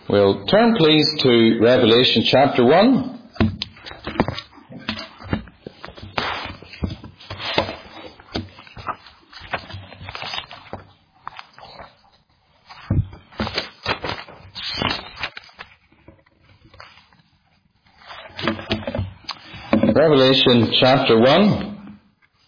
We'll turn please to Revelation chapter 1. Revelation chapter 1.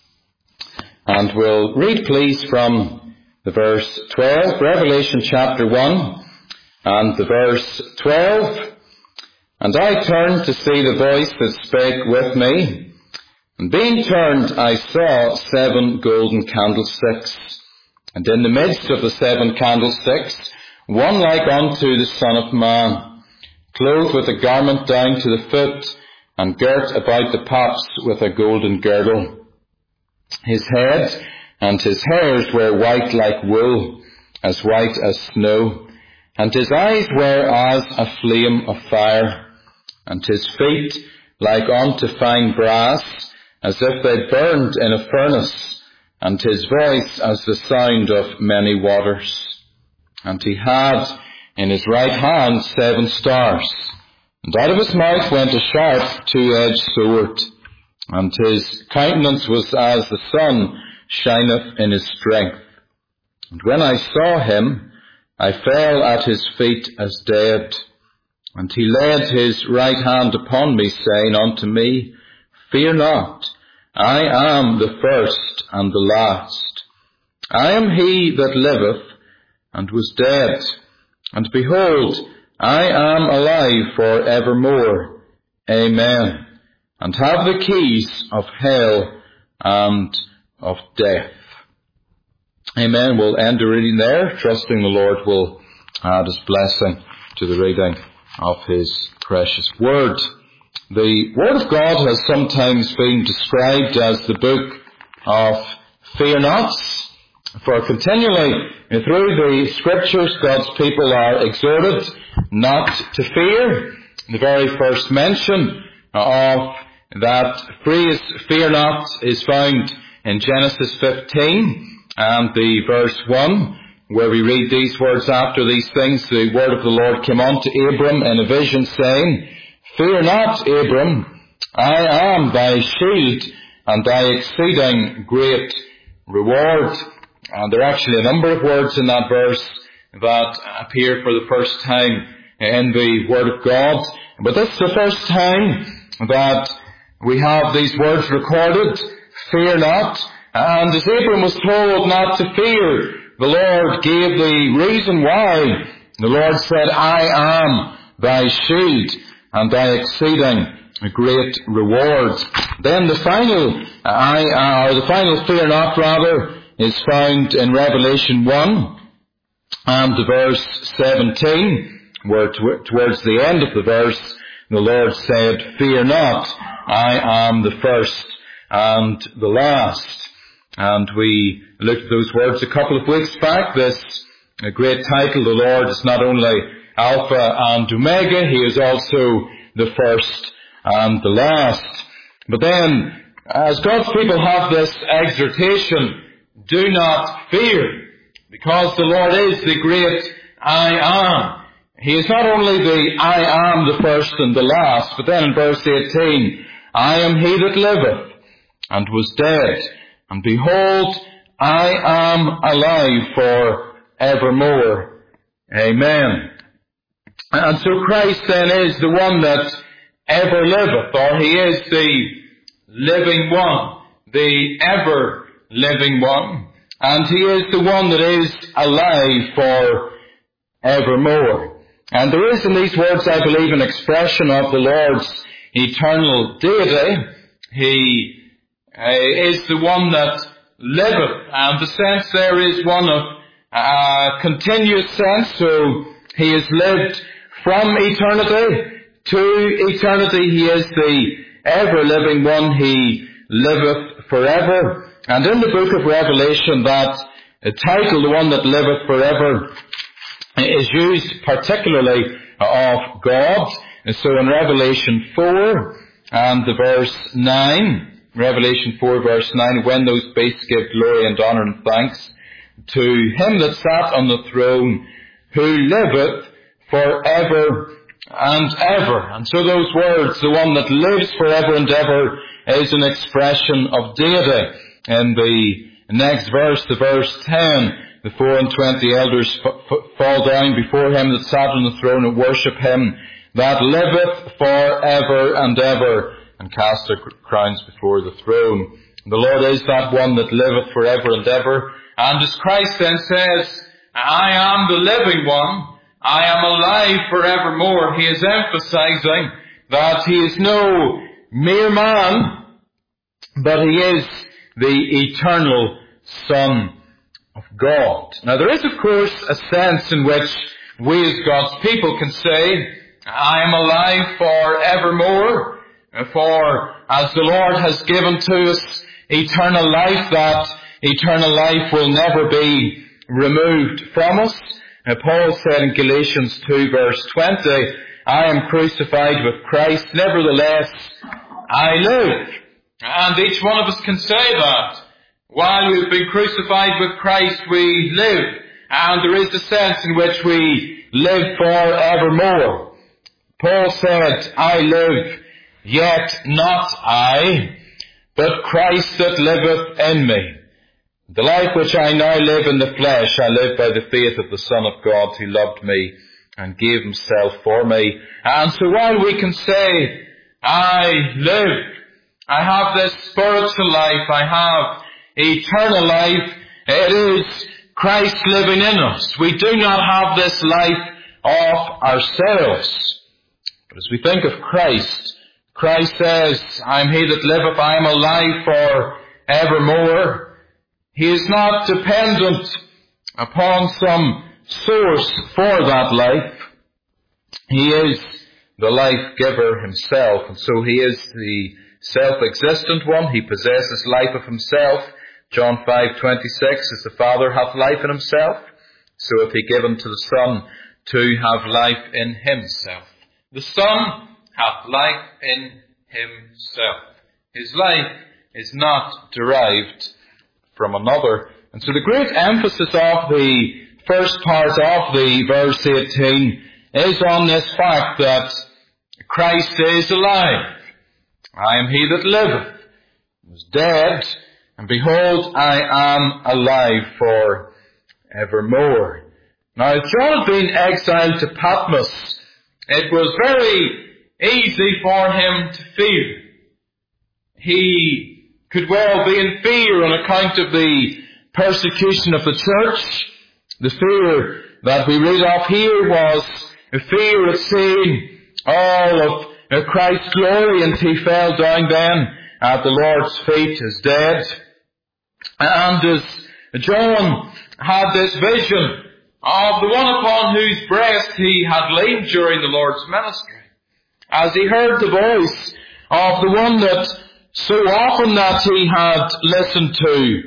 And we'll read please from the verse 12. Revelation chapter 1. And the verse 12, "And I turned to see the voice that spake with me. And being turned, I saw 7 golden candlesticks. And in the midst of the 7 candlesticks, one like unto the Son of Man, clothed with a garment down to the foot, and girt about the paps with a golden girdle. His head and his hairs were white like wool, as white as snow. And his eyes were as a flame of fire, and his feet like unto fine brass, as if they burned in a furnace, and his voice as the sound of many waters. And he had in his right hand 7 stars, and out of his mouth went a sharp 2-edged sword, and his countenance was as the sun shineth in his strength. And when I saw him, I fell at his feet as dead. And he laid his right hand upon me, saying unto me, Fear not, I am the first and the last. I am he that liveth and was dead. And behold, I am alive for evermore. Amen. And have the keys of hell and of death. Amen. We'll end the reading there, trusting the Lord will add his blessing to the reading of his precious word. The Word of God has sometimes been described as the book of fear nots, for continually through the Scriptures God's people are exhorted not to fear. The very first mention of that phrase, fear not, is found in Genesis 15. And the verse 1, where we read these words, "After these things the word of the Lord came unto Abram in a vision, saying, Fear not, Abram, I am thy shield and thy exceeding great reward." And there are actually a number of words in that verse that appear for the first time in the Word of God. But this is the first time that we have these words recorded, fear not. And as Abram was told not to fear, the Lord gave the reason why. The Lord said, I am thy shield and thy exceeding great reward. Then the final fear not rather, is found in Revelation 1 and the verse 17, where towards the end of the verse, the Lord said, Fear not, I am the first and the last. And we looked at those words a couple of weeks back. This great title, the Lord is not only Alpha and Omega, he is also the first and the last. But then, as God's people have this exhortation, do not fear, because the Lord is the great I am. He is not only the I am, the first and the last, but then in verse 18, I am he that liveth and was dead. And behold, I am alive for evermore. Amen. And so Christ then is the one that ever liveth, or he is the living one, the ever living one. And he is the one that is alive for evermore. And there is in these words, I believe, an expression of the Lord's eternal deity. He is the one that liveth, and the sense there is one of continuous sense. So he has lived from eternity to eternity. He is the ever-living one. He liveth forever. And in the book of Revelation, that title, the one that liveth forever, is used particularly of God. And so in Revelation 4 and the verse 9, Revelation 4 verse 9, when those beasts give glory and honour and thanks to him that sat on the throne, who liveth forever and ever. And so those words, the one that lives forever and ever, is an expression of deity. In the next verse, the verse 10, the 24 elders fall down before him that sat on the throne and worship him that liveth forever and ever, and cast their crowns before the throne. The Lord is that one that liveth forever and ever. And as Christ then says, I am the living one, I am alive forevermore, he is emphasizing that he is no mere man, but he is the eternal Son of God. Now there is, of course, a sense in which we as God's people can say, I am alive forevermore, for as the Lord has given to us eternal life, that eternal life will never be removed from us. Paul said in Galatians 2 verse 20, I am crucified with Christ, nevertheless I live. And each one of us can say that. While we've been crucified with Christ, we live. And there is a sense in which we live forevermore. Paul said, I live, yet not I, but Christ that liveth in me. The life which I now live in the flesh, I live by the faith of the Son of God who loved me and gave himself for me. And so while we can say, I live, I have this spiritual life, I have eternal life, it is Christ living in us. We do not have this life of ourselves. But as we think of Christ, Christ says, I am he that liveth, I am alive for evermore. He is not dependent upon some source for that life. He is the life giver himself, and so he is the self-existent one. He possesses life of himself. John 5:26, as the Father hath life in himself, so hath he given to the Son to have life in himself. The Son hath life in himself. His life is not derived from another. And so the great emphasis of the first part of the verse 18 is on this fact that Christ is alive. I am he that liveth, was dead, and behold, I am alive for evermore. Now, if John had been exiled to Patmos, it was very easy for him to fear. He could well be in fear on account of the persecution of the church. The fear that we read of here was a fear of seeing all of Christ's glory, and he fell down then at the Lord's feet as dead. And as John had this vision of the one upon whose breast he had lain during the Lord's ministry, as he heard the voice of the one that so often that he had listened to,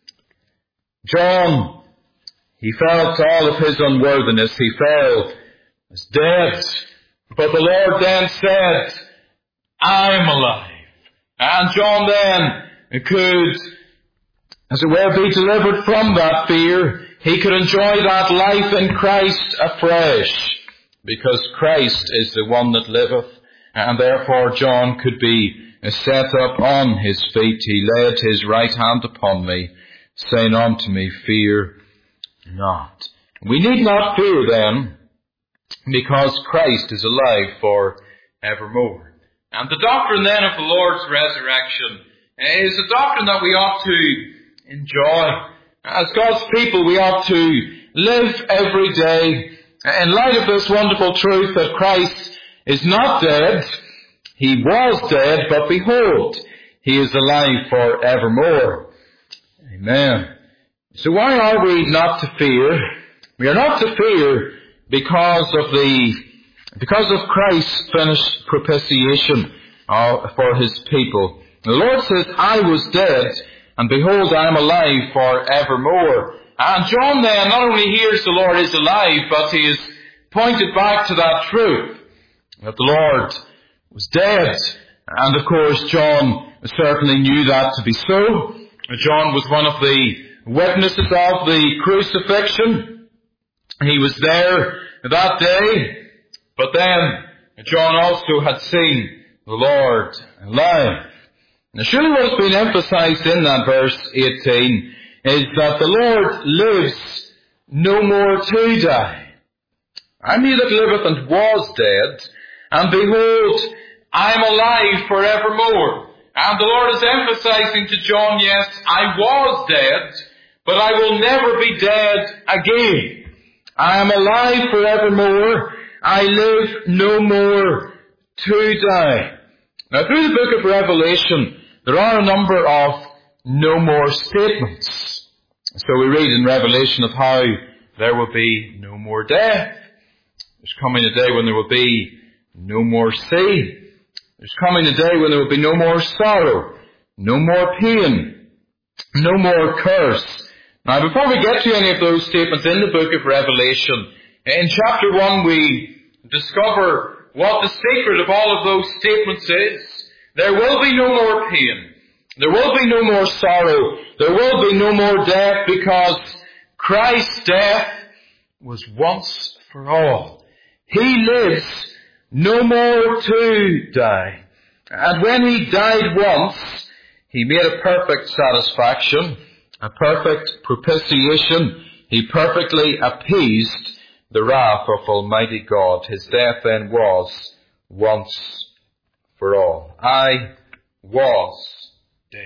John, he felt all of his unworthiness. He fell as dead. But the Lord then said, I am alive. And John then could, as it were, be delivered from that fear. He could enjoy that life in Christ afresh, because Christ is the one that liveth, and therefore John could be set up on his feet. He laid his right hand upon me, saying unto me, fear not. We need not fear then, because Christ is alive for evermore. And the doctrine then of the Lord's resurrection is a doctrine that we ought to enjoy. As God's people, we ought to live every day in light of this wonderful truth that Christ is not dead. He was dead, but behold, he is alive for evermore. Amen. So why are we not to fear? We are not to fear because of Christ's finished propitiation for his people. The Lord says, I was dead, and behold, I am alive for evermore. And John then not only hears the Lord is alive, but he is pointed back to that truth, that the Lord was dead. And of course, John certainly knew that to be so. John was one of the witnesses of the crucifixion. He was there that day. But then John also had seen the Lord alive. Now surely what has been emphasized in that verse 18 is that the Lord lives no more to die. I'm he that liveth and was dead, and behold, I am alive forevermore. And the Lord is emphasizing to John, yes, I was dead, but I will never be dead again. I am alive forevermore. I live no more to die. Now through the book of Revelation, there are a number of no more statements. So we read in Revelation of how there will be no more death. There's coming a day when there will be no more sea. There's coming a day when there will be no more sorrow, no more pain, no more curse. Now before we get to any of those statements in the book of Revelation, in chapter 1 we discover what the secret of all of those statements is. There will be no more pain. There will be no more sorrow. There will be no more death, because Christ's death was once for all. He lives no more to die. And when he died once, he made a perfect satisfaction, a perfect propitiation. He perfectly appeased the wrath of Almighty God. His death then was once for all. I was dead,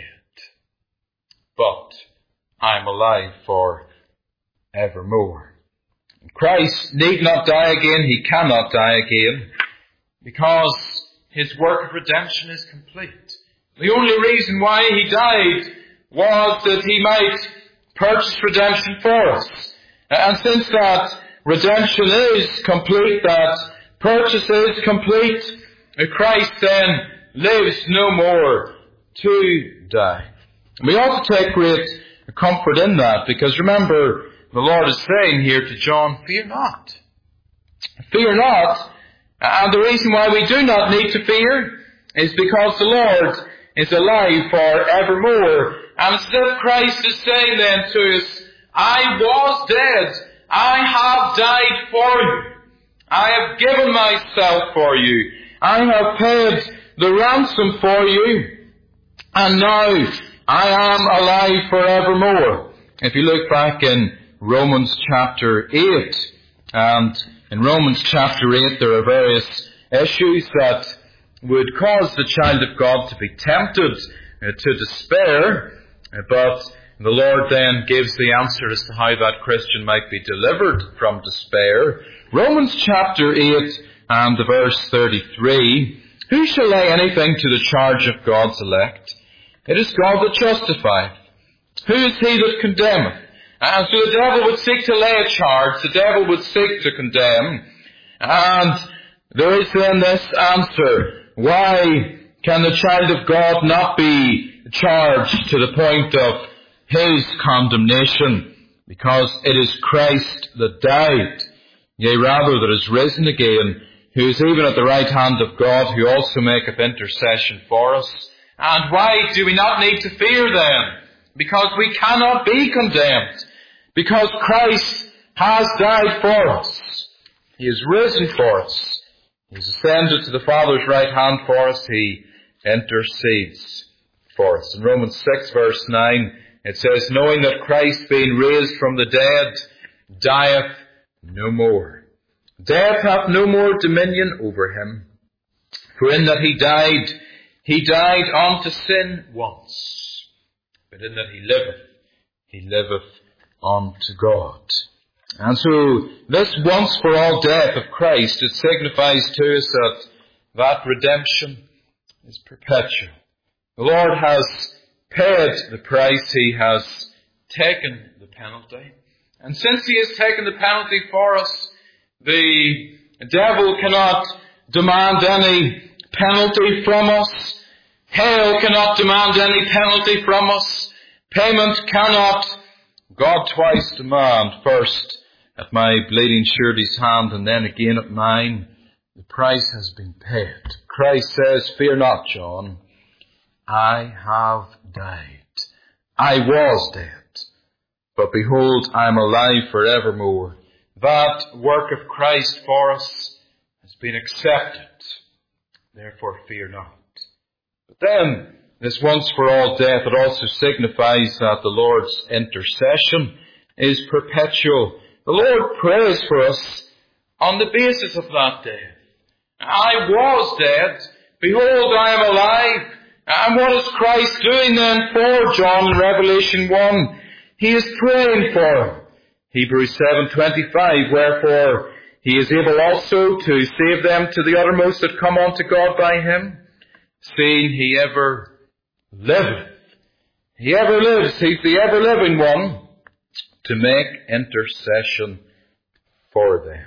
but I'm alive for evermore. Christ need not die again. He cannot die again, because his work of redemption is complete. The only reason why he died was that he might purchase redemption for us. And since that redemption is complete, that purchase is complete, Christ then lives no more to die. We ought to take great comfort in that, because remember, the Lord is saying here to John, fear not. Fear not. And the reason why we do not need to fear is because the Lord is alive for evermore. And as if Christ is saying then to us, I was dead. I have died for you. I have given myself for you. I have paid the ransom for you. And now I am alive forevermore. If you look back in Romans chapter 8, and in Romans chapter 8 there are various issues that would cause the child of God to be tempted to despair, but the Lord then gives the answer as to how that Christian might be delivered from despair. Romans chapter 8 and the verse 33, who shall lay anything to the charge of God's elect? It is God that justifieth. Who is he that condemneth? And so the devil would seek to lay a charge, the devil would seek to condemn, and there is then this answer. Why can the child of God not be charged to the point of his condemnation? Because it is Christ that died, yea rather that is risen again, who is even at the right hand of God, who also maketh intercession for us. And why do we not need to fear then? Because we cannot be condemned. Because Christ has died for us. He is risen for us. He is ascended to the Father's right hand for us. He intercedes for us. In Romans 6 verse 9 it says, knowing that Christ being raised from the dead dieth no more. Death hath no more dominion over him. For in that he died unto sin once. But in that he liveth unto God. And so this once for all death of Christ, it signifies to us that redemption is perpetual. The Lord has paid the price. He has taken the penalty. And since he has taken the penalty for us, the devil cannot demand any penalty from us. Hell cannot demand any penalty from us. Payment cannot. God twice demand, first at my bleeding surety's hand and then again at mine. The price has been paid. Christ says, fear not, John. I have died. I was dead. But behold, I am alive forevermore. that work of Christ for us has been accepted. Therefore fear not. But then, this once for all death, it also signifies that the Lord's intercession is perpetual. The Lord prays for us on the basis of that death. I was dead. Behold, I am alive. And what is Christ doing then for John in Revelation 1? He is praying for him. Hebrews 7:25, wherefore he is able also to save them to the uttermost that come unto God by him, seeing he ever liveth. He ever lives. He's the ever-living one to make intercession for them.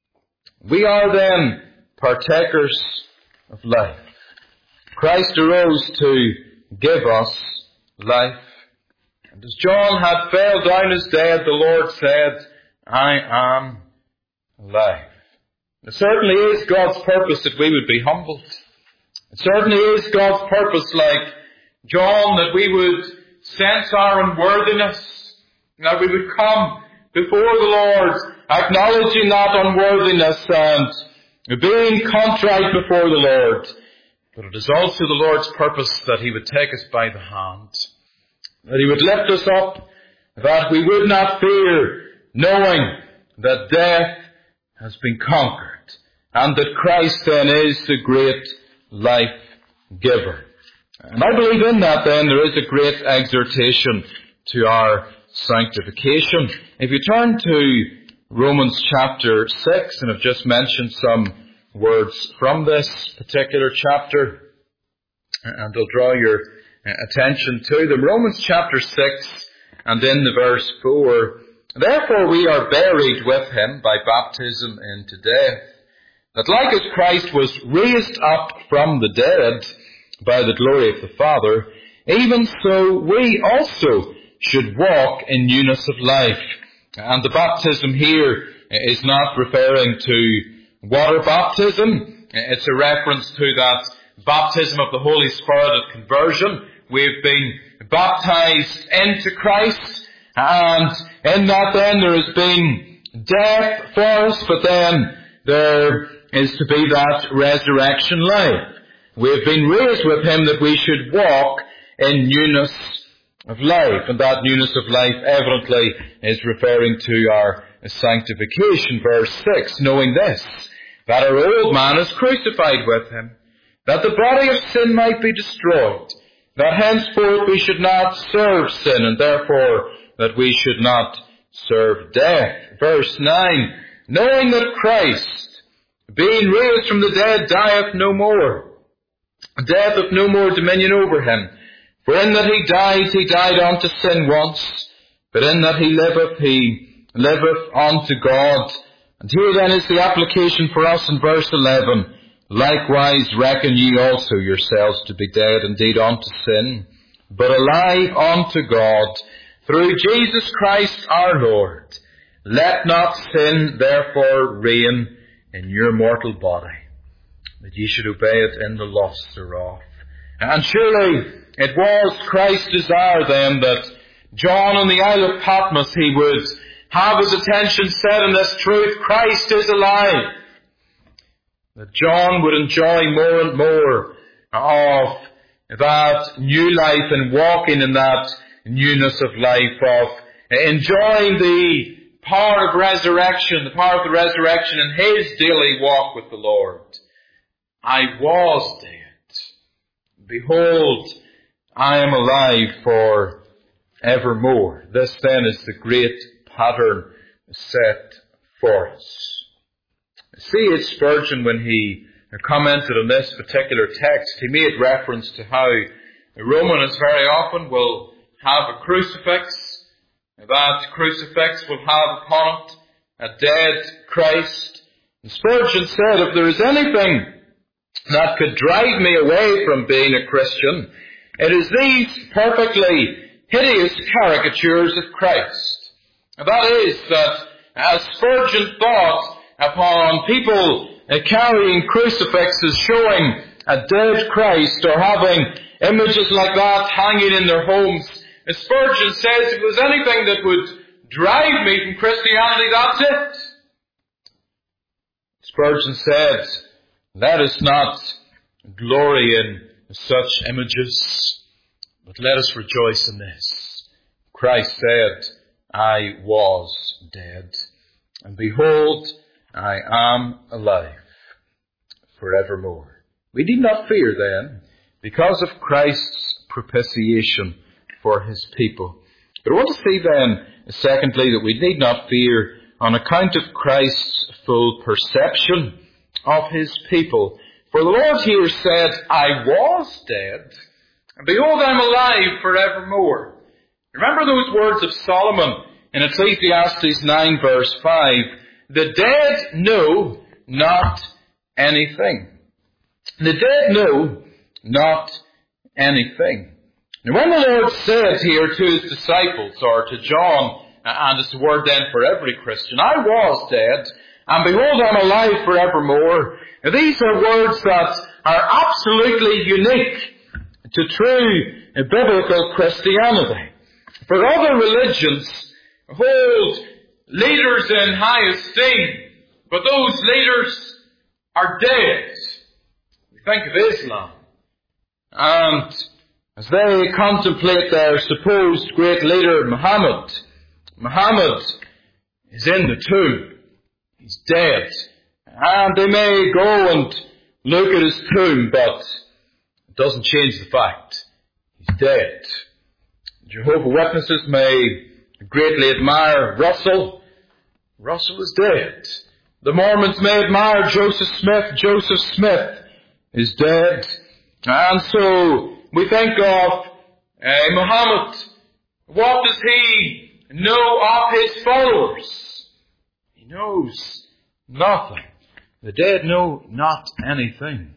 We are then partakers of life. Christ arose to give us life. And as John had fell down as dead, the Lord said, I am alive. It certainly is God's purpose that we would be humbled. It certainly is God's purpose, like John, that we would sense our unworthiness, that we would come before the Lord, acknowledging that unworthiness and being contrite before the Lord. But it is also the Lord's purpose that he would take us by the hand, that he would lift us up, that we would not fear, knowing that death has been conquered, and that Christ then is the great life giver. And I believe in that then there is a great exhortation to our sanctification. If you turn to Romans chapter 6, and I've just mentioned some words from this particular chapter, and I'll draw your attention to them. Romans chapter 6, and in the verse 4, therefore we are buried with him by baptism into death, that like as Christ was raised up from the dead by the glory of the Father, even so we also should walk in newness of life. And the baptism here is not referring to water baptism. It's a reference to that baptism of the Holy Spirit at conversion. We've been baptized into Christ, and in that then there has been death for us, but then there is to be that resurrection life. We have been raised with him that we should walk in newness of life, and that newness of life evidently is referring to our sanctification. Verse 6, knowing this, that our old man is crucified with him, that the body of sin might be destroyed, that henceforth we should not serve sin, and therefore that we should not serve death. Verse 9, knowing that Christ, being raised from the dead, dieth no more, death hath no more dominion over him. For in that he died unto sin once, but in that he liveth unto God. And here then is the application for us in verse 11. Likewise reckon ye also yourselves to be dead indeed unto sin, but alive unto God, through Jesus Christ our Lord. Let not sin therefore reign in your mortal body, that ye should obey it in the lusts thereof. And surely it was Christ's desire then that John on the Isle of Patmos, he would have his attention set on this truth: Christ is alive. That John would enjoy more and more of that new life and walking in that newness of life, of enjoying the power of resurrection, the power of the resurrection in his daily walk with the Lord. I was dead. Behold, I am alive for evermore. This then is the great pattern set for us. C.H. Spurgeon, when he commented on this particular text, he made reference to how the Romans very often will have a crucifix. That crucifix will have upon it a dead Christ. And Spurgeon said, if there is anything that could drive me away from being a Christian, it is these perfectly hideous caricatures of Christ. And that is that, as Spurgeon thought upon people carrying crucifixes showing a dead Christ, or having images like that hanging in their homes, as Spurgeon says, if there was anything that would drive me from Christianity, that's it. Spurgeon said, "Let us not glory in such images, but let us rejoice in this. Christ said, I was dead, and behold, I am alive forevermore." We need not fear then, because of Christ's propitiation for his people. But I want to see then, secondly, that we need not fear on account of Christ's full perception of his people. For the Lord here said, I was dead, and behold, I'm alive forevermore. Remember those words of Solomon in Ecclesiastes 9 verse 5. The dead know not anything. The dead know not anything. Now when the Lord said here to his disciples, or to John, and it's a word then for every Christian, I was dead, and behold, I'm alive forevermore. Now these are words that are absolutely unique to true biblical Christianity. For other religions hold leaders in high esteem, but those leaders are dead. We think of Islam, and as they contemplate their supposed great leader, Muhammad is in the tomb. He's dead. And they may go and look at his tomb, but it doesn't change the fact. He's dead. Jehovah's Witnesses may greatly admire Russell. Russell is dead. The Mormons may admire Joseph Smith. Joseph Smith is dead. And so we think of Muhammad. What does he know of his followers? He knows nothing. The dead know not anything.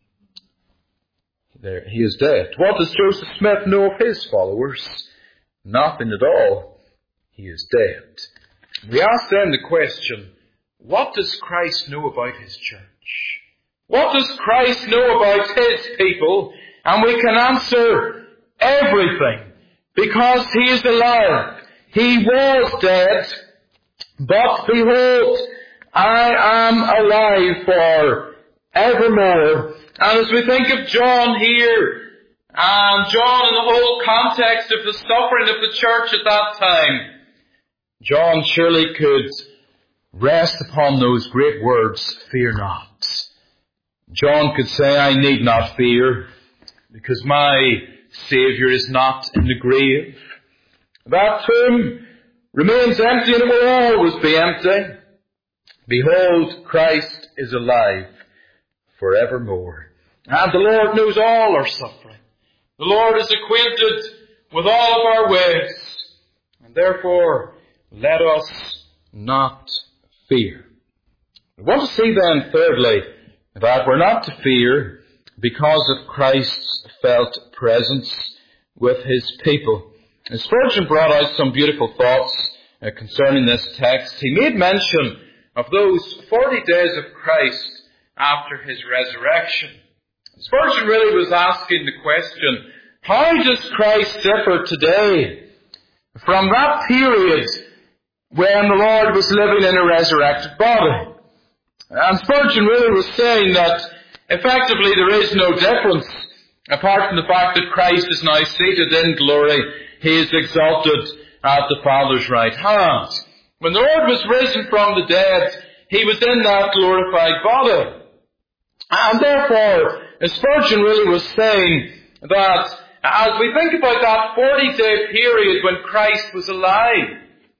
There, he is dead. What does Joseph Smith know of his followers? Nothing at all. He is dead. We ask then the question, what does Christ know about his church? What does Christ know about his people? And we can answer everything, because he is alive. He was dead, but behold, I am alive for evermore. And as we think of John here, and John in the whole context of the suffering of the church at that time, John surely could rest upon those great words, fear not. John could say, I need not fear, because my Saviour is not in the grave. That tomb remains empty, and it will always be empty. Behold, Christ is alive forevermore. And the Lord knows all our suffering. The Lord is acquainted with all of our ways. And therefore, let us not fear. I want to see then, thirdly, that we're not to fear because of Christ's felt presence with his people. And Spurgeon brought out some beautiful thoughts concerning this text. He made mention of those 40 days of Christ after his resurrection. Spurgeon really was asking the question, how does Christ differ today from that period when the Lord was living in a resurrected body? And Spurgeon really was saying that effectively there is no difference, apart from the fact that Christ is now seated in glory. He is exalted at the Father's right hand. When the Lord was risen from the dead, he was in that glorified body. And therefore, Spurgeon really was saying that as we think about that 40-day period when Christ was alive,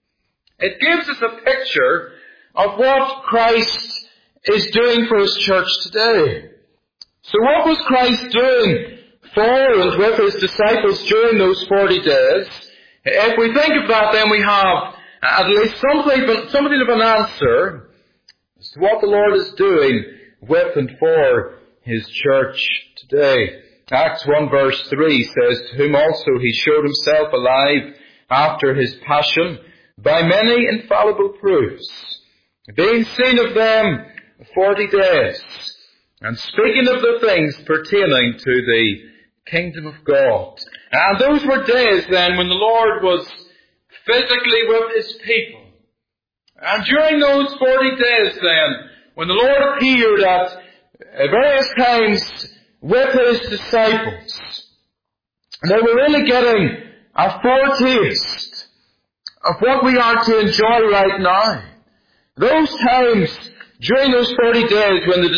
it gives us a picture of what Christ is doing for his church today. So what was Christ doing for and with his disciples during those 40 days? If we think of that, then we have at least something of an answer as to what the Lord is doing with and for his church today. Acts 1 verse 3 says, to whom also he showed himself alive after his passion by many infallible proofs, being seen of them 40 days, and speaking of the things pertaining to the kingdom of God. And those were days then when the Lord was physically with his people. And during those 40 days then, when the Lord appeared at various times with His disciples, they were really getting a foretaste of what we are to enjoy right now. Those times during those 40 days when the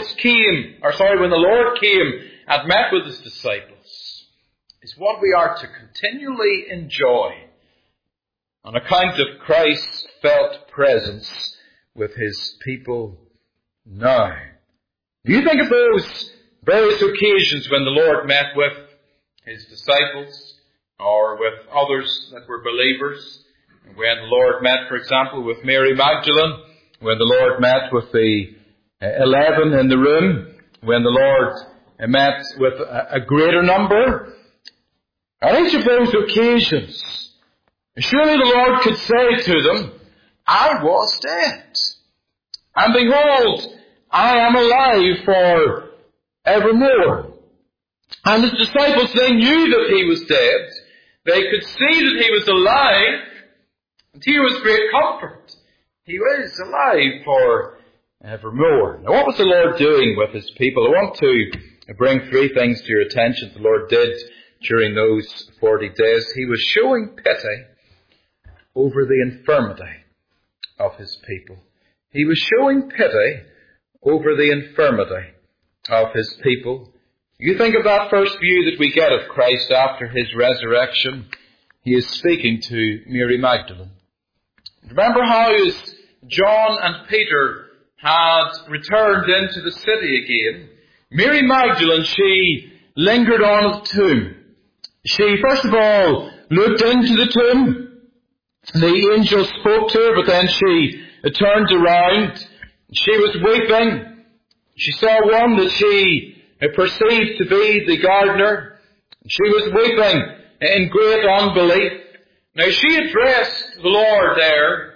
Lord came and met with His disciples, is what we are to continually enjoy on account of Christ's felt presence with His people now. Do you think of those various occasions when the Lord met with His disciples or with others that were believers? When the Lord met, for example, with Mary Magdalene, when the Lord met with the 11 in the room, when the Lord met with a greater number, on each of those occasions, surely the Lord could say to them, I was dead, and behold, I am alive for evermore. And His disciples, they knew that He was dead. They could see that He was alive. And here was great comfort. He was alive for evermore. Now what was the Lord doing with His people? I want to bring three things to your attention the Lord did during those 40 days. He was showing pity over the infirmity of His people. He was showing pity over the infirmity of His people. You think of that first view that we get of Christ after His resurrection. He is speaking to Mary Magdalene. Remember how as John and Peter had returned into the city again, Mary Magdalene, she lingered on at the tomb. She first of all looked into the tomb. The angel spoke to her, but then she turned around. She was weeping. She saw one that she perceived to be the gardener. She was weeping in great unbelief. Now she addressed the Lord there.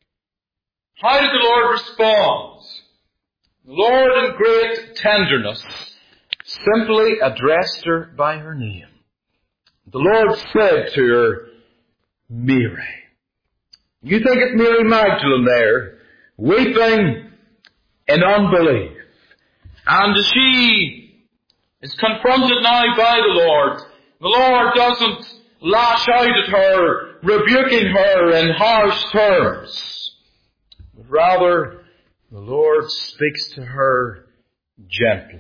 How did the Lord respond? The Lord in great tenderness simply addressed her by her name. The Lord said to her, Mary. You think of Mary Magdalene there, weeping in unbelief. And as she is confronted now by the Lord doesn't lash out at her, rebuking her in harsh terms. But rather, the Lord speaks to her gently.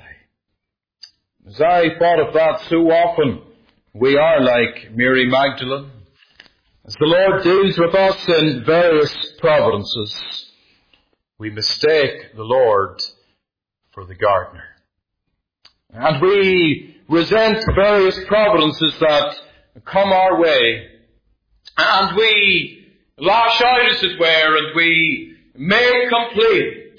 As I thought of that, so often we are like Mary Magdalene. As the Lord deals with us in various providences, we mistake the Lord for the gardener. And we resent various providences that come our way. And we lash out, as it were, and we make complete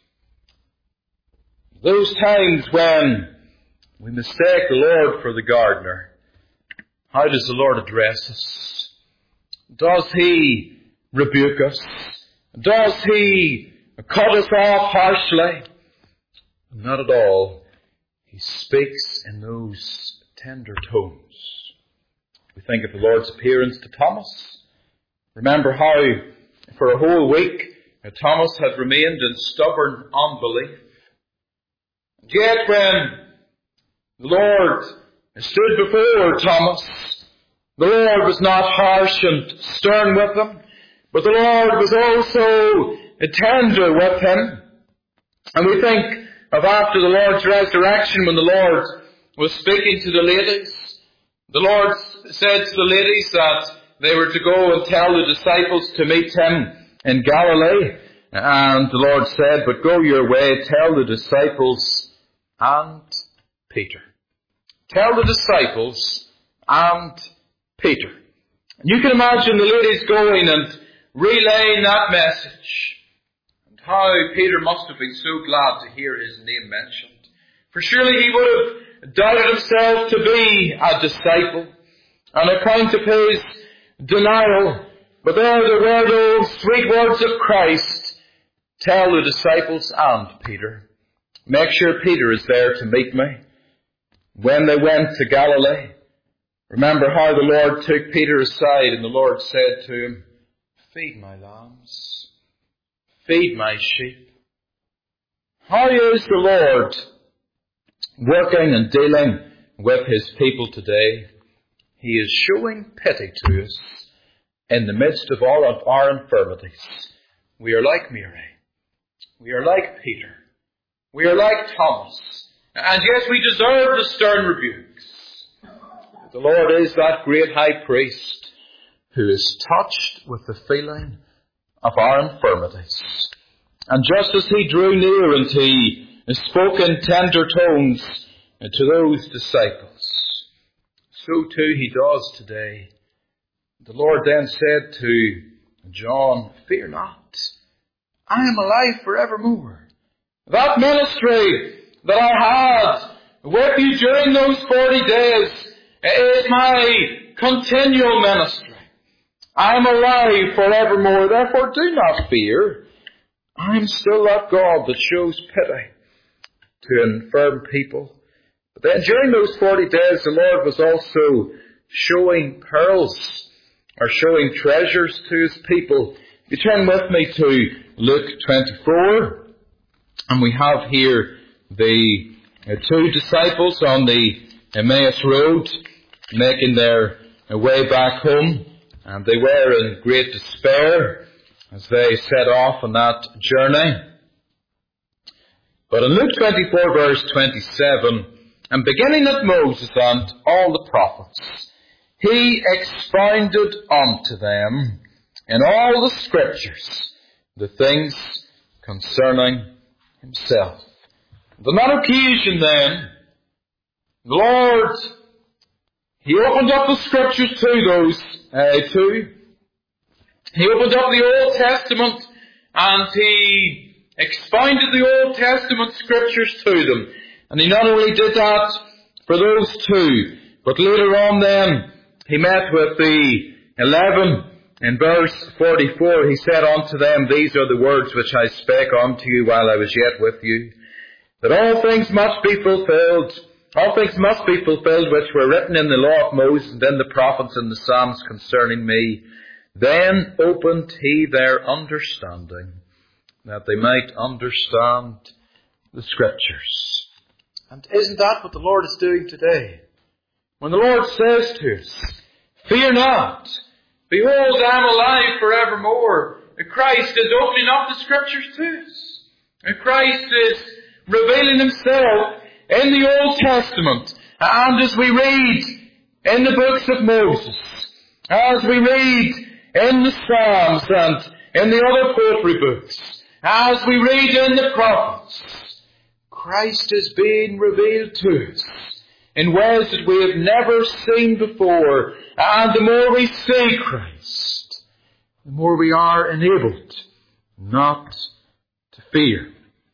those times when we mistake the Lord for the gardener. How does the Lord address us? Does He rebuke us? Does He cut us off harshly? Not at all. He speaks in those tender tones. We think of the Lord's appearance to Thomas. Remember how for a whole week Thomas had remained in stubborn unbelief. And yet when the Lord stood before Thomas, the Lord was not harsh and stern with him, but the Lord was also tender with him. And we think of after the Lord's resurrection, when the Lord was speaking to the ladies, the Lord said to the ladies that they were to go and tell the disciples to meet Him in Galilee. And the Lord said, but go your way, tell the disciples and Peter. Tell the disciples and Peter. And you can imagine the ladies going and relaying that message. And how Peter must have been so glad to hear his name mentioned. For surely he would have doubted himself to be a disciple on account of his denial. But there were those sweet words of Christ. Tell the disciples and Peter. Make sure Peter is there to meet me. When they went to Galilee, remember how the Lord took Peter aside and the Lord said to him, feed my lambs, feed my sheep. How is the Lord working and dealing with His people today? He is showing pity to us in the midst of all of our infirmities. We are like Mary. We are like Peter. We are like Thomas. And yes, we deserve the stern rebukes. The Lord is that great high priest who is touched with the feeling of our infirmities. And just as He drew near and He spoke in tender tones to those disciples, so too He does today. The Lord then said to John, "Fear not, I am alive forevermore." That ministry that I had with you during those 40 days is my continual ministry. I am alive forevermore, therefore do not fear. I am still that God that shows pity to infirm people. But then during those 40 days, the Lord was also showing pearls, or showing treasures to His people. If you turn with me to Luke 24, and we have here the two disciples on the Emmaus Road making their way back home, and they were in great despair as they set off on that journey. But in Luke 24 verse 27, and beginning at Moses and all the prophets, He expounded unto them in all the Scriptures the things concerning Himself. On that occasion then, the Lord, He opened up the Scriptures to those two. He opened up the Old Testament and He expounded the Old Testament Scriptures to them. And He not only did that for those two, but later on then, He met with the 11 in verse 44. He said unto them, "These are the words which I spake unto you while I was yet with you, that all things must be fulfilled which were written in the law of Moses and in the prophets and the Psalms concerning me. Then opened He their understanding, that they might understand the Scriptures." And isn't that what the Lord is doing today? When the Lord says to us, "Fear not, behold, I am alive forevermore." Christ is opening up the Scriptures to us. And Christ is revealing Himself in the Old Testament. And as we read in the books of Moses, as we read in the Psalms and in the other poetry books, as we read in the prophets, Christ is being revealed to us in ways that we have never seen before. And the more we see Christ, the more we are enabled not to fear.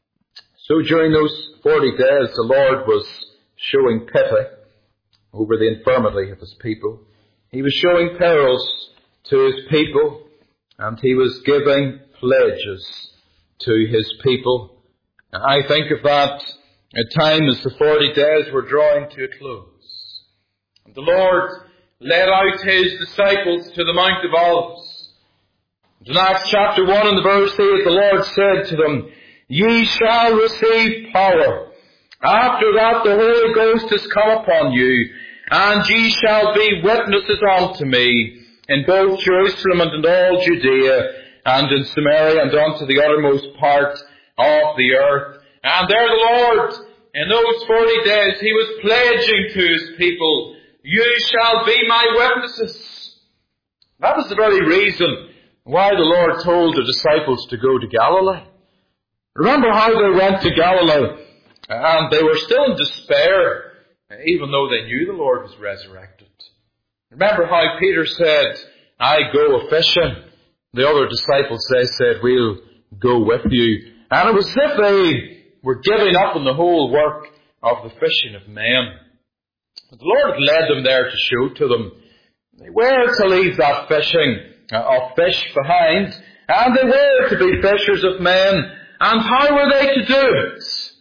So during those 40 days, the Lord was showing pity over the infirmity of His people. He was showing perils to His people, and He was giving pledges to His people. And I think of that time as the 40 days were drawing to a close. And the Lord led out His disciples to the Mount of Olives. In Acts chapter 1 and the verse 8, the Lord said to them, "Ye shall receive power. After that the Holy Ghost is come upon you, and ye shall be witnesses unto me in both Jerusalem and in all Judea, and in Samaria, and unto the uttermost part of the earth." And there the Lord, in those 40 days, He was pledging to His people, "You shall be my witnesses." That was the very reason why the Lord told the disciples to go to Galilee. Remember how they went to Galilee, and they were still in despair, even though they knew the Lord was resurrected. Remember how Peter said, "I go a-fishing." The other disciples, they said, "We'll go with you." And it was as if they were giving up on the whole work of the fishing of men. But the Lord had led them there to show to them they were to leave that fishing of fish behind, and they were to be fishers of men. And how were they to do it?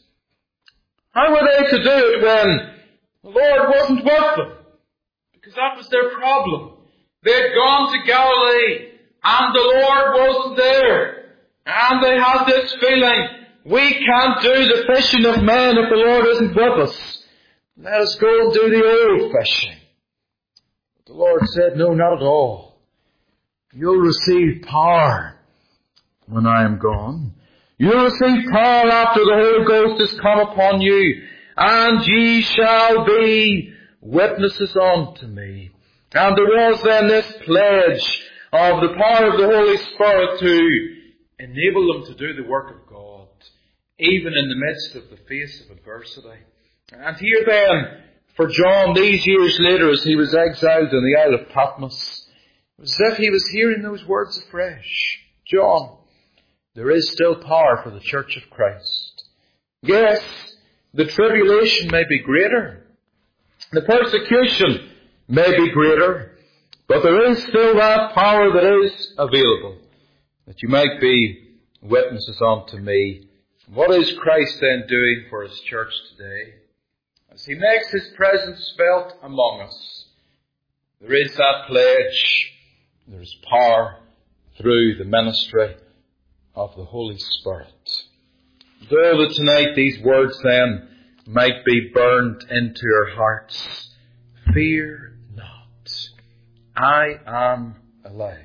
How were they to do it when the Lord wasn't with them? Because that was their problem. They had gone to Galilee, and the Lord wasn't there. And they had this feeling, We can't do the fishing of men if the Lord isn't with us. Let us go and do the old fishing. But the Lord said, no, not at all. You'll receive power when I am gone. You'll receive power after the Holy Ghost has come upon you, and ye shall be witnesses unto me. And there was then this pledge of the power of the Holy Spirit to enable them to do the work of God, even in the midst of the face of adversity. And here then, for John, these years later, as he was exiled in the Isle of Patmos, it was as if he was hearing those words afresh. John, there is still power for the Church of Christ. Yes, the tribulation may be greater, the persecution may be greater, but there is still that power that is available, that you might be witnesses unto me. What is Christ then doing for His church today? As He makes His presence felt among us, there is that pledge. There is power through the ministry of the Holy Spirit. Though that tonight these words then might be burned into your hearts, fear not, I am alive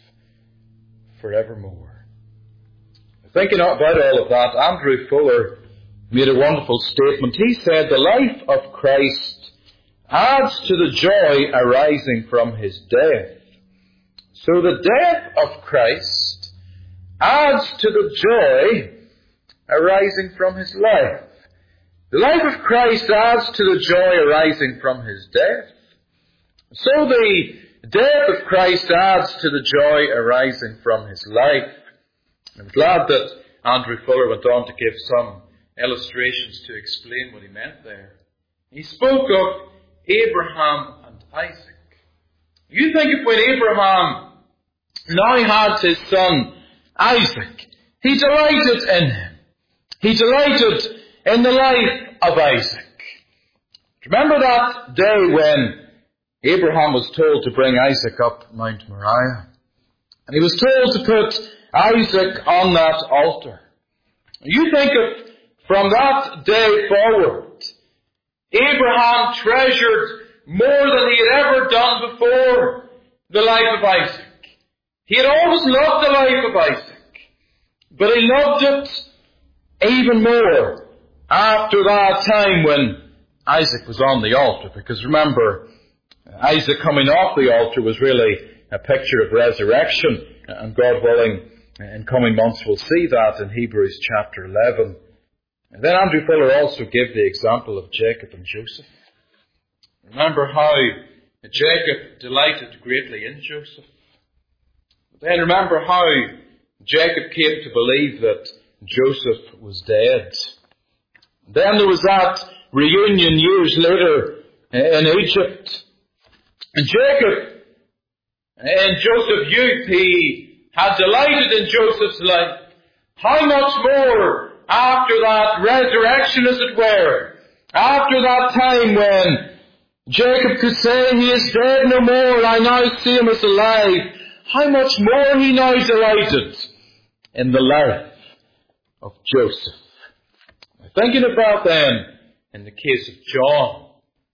forevermore. Thinking about all of that, Andrew Fuller made a wonderful statement. He said, the life of Christ adds to the joy arising from His death. So the death of Christ adds to the joy arising from His life. The life of Christ adds to the joy arising from His death. So the death of Christ adds to the joy arising from His life. I'm glad that Andrew Fuller went on to give some illustrations to explain what he meant there. He spoke of Abraham and Isaac. You think if when Abraham now had his son Isaac, he delighted in him. He delighted in the life of Isaac. Remember that day when Abraham was told to bring Isaac up Mount Moriah? And he was told to put Isaac on that altar. You think of from that day forward, Abraham treasured more than he had ever done before the life of Isaac. He had always loved the life of Isaac, but he loved it even more after that time when Isaac was on the altar. Because remember, Isaac coming off the altar was really a picture of resurrection, and God willing, in coming months we'll see that in Hebrews chapter 11. And then Andrew Fuller also gave the example of Jacob and Joseph. Remember how Jacob delighted greatly in Joseph. But then remember how Jacob came to believe that Joseph was dead. Then there was that reunion years later in Egypt. And Jacob, in Joseph's youth, he had delighted in Joseph's life. How much more after that resurrection, as it were, after that time when Jacob could say, he is dead no more, I now see him as alive. How much more he now delighted in the life of Joseph. Thinking about then, in the case of John.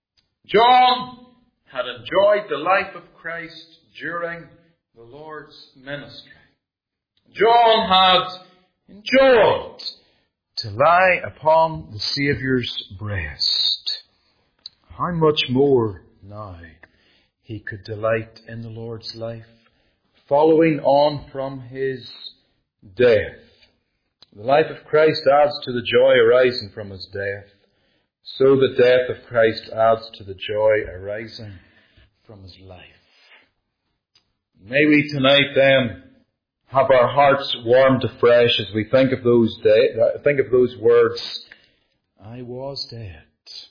John had enjoyed the life of Christ during the Lord's ministry. John had enjoyed to lie upon the Saviour's breast. How much more now he could delight in the Lord's life, following on from His death. The life of Christ adds to the joy arising from His death. So the death of Christ adds to the joy arising from His life. May we tonight then have our hearts warmed afresh as we think of those words. I was dead,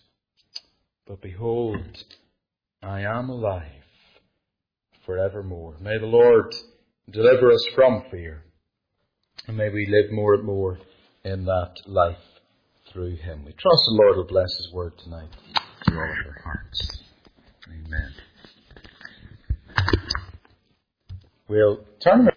but behold, I am alive forevermore. May the Lord deliver us from fear, and may we live more and more in that life through Him. We trust the Lord will bless His word tonight to all of our hearts. Amen. We'll turn